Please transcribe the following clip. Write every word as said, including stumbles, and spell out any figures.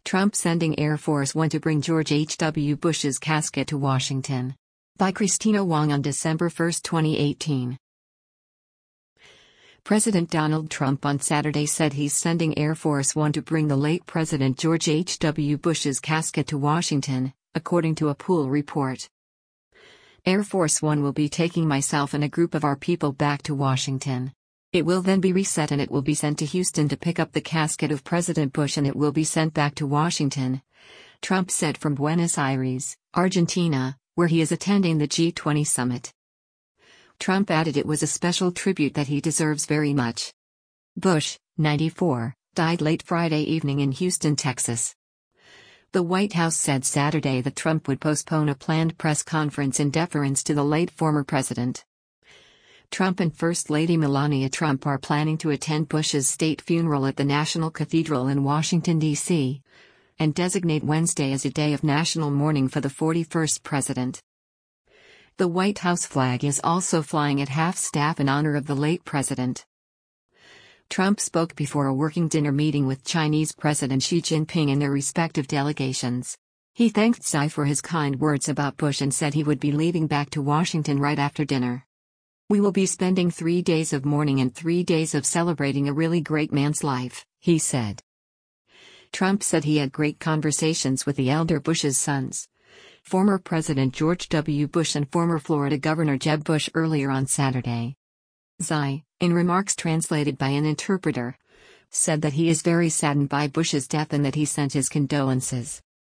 Trump sending Air Force One to bring George H W. Bush's casket to Washington. By Christina Wong on December first, twenty eighteen. President Donald Trump on Saturday said he's sending Air Force One to bring the late President George H W. Bush's casket to Washington, according to a Pool report. Air Force One will be taking myself and a group of our people back to Washington. It will then be reset and it will be sent to Houston to pick up the casket of President Bush and it will be sent back to Washington, Trump said from Buenos Aires, Argentina, where he is attending the G twenty summit. Trump added it was a special tribute that he deserves very much. Bush, ninety-four, died late Friday evening in Houston, Texas. The White House said Saturday that Trump would postpone a planned press conference in deference to the late former president. Trump and First Lady Melania Trump are planning to attend Bush's state funeral at the National Cathedral in Washington, D C, and designate Wednesday as a day of national mourning for the forty-first president. The White House flag is also flying at half-staff in honor of the late president. Trump spoke before a working dinner meeting with Chinese President Xi Jinping and their respective delegations. He thanked Xi for his kind words about Bush and said he would be leaving back to Washington right after dinner. "We will be spending three days of mourning and three days of celebrating a really great man's life," he said. Trump said he had great conversations with the elder Bush's sons, former President George W. Bush and former Florida Governor Jeb Bush earlier on Saturday. Xi, in remarks translated by an interpreter, said that he is very saddened by Bush's death and that he sent his condolences.